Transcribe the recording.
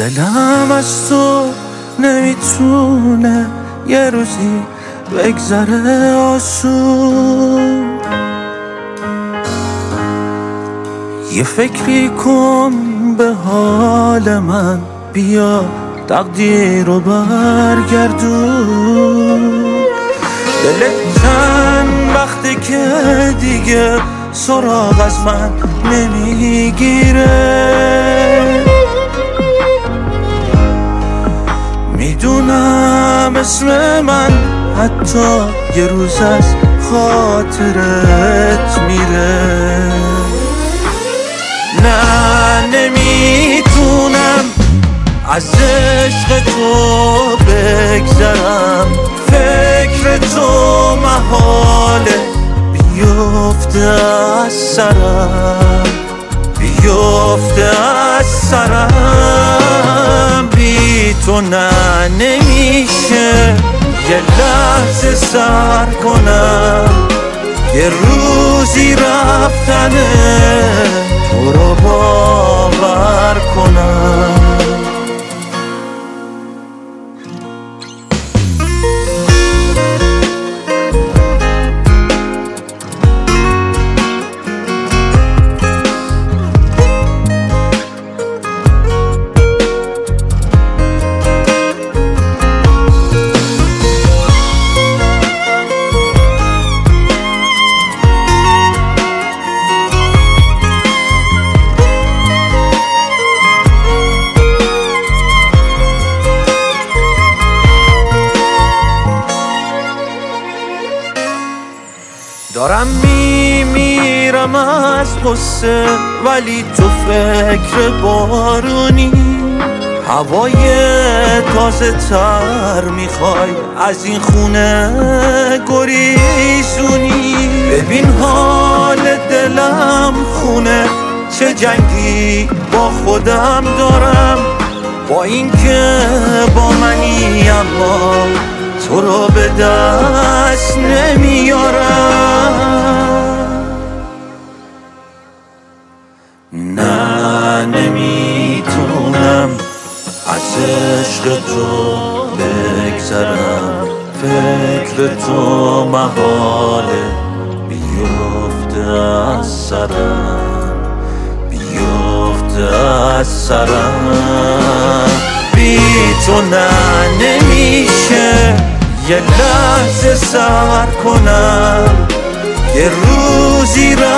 دلم از تو نمیتونه یه روزی بگذره آسون. یه فکری کن به حال من، بیا تقدیر رو برگردون. دلت چند وقته که دیگه سراغ از من نمیگیره. میدونم اسم من حتی یه روز از خاطرت میره. نه نمیتونم از عشق تو بگذرم، فکر تو محاله بیفته از سرم، بیفته از سرم. بی تو نه نمیشه یه لحظه سر کنم، یه روزی رفتنه تو رو باور کنم. دارم میمیرم از غصه، ولی تو فکر بارونی، هوای تازه تر میخوای از این خونه گریزونی. ببین حال دلم خونه، چه جنگی با خودم دارم، با اینکه با منی اما تو رو به دست نمیارم. نه نمیتونم از عشق تو بگذرم، فکر تو محاله بیفته از سرم، بیفته از سرم. بی تو نه نمیشه یه لحظه سر کنم، یه روزی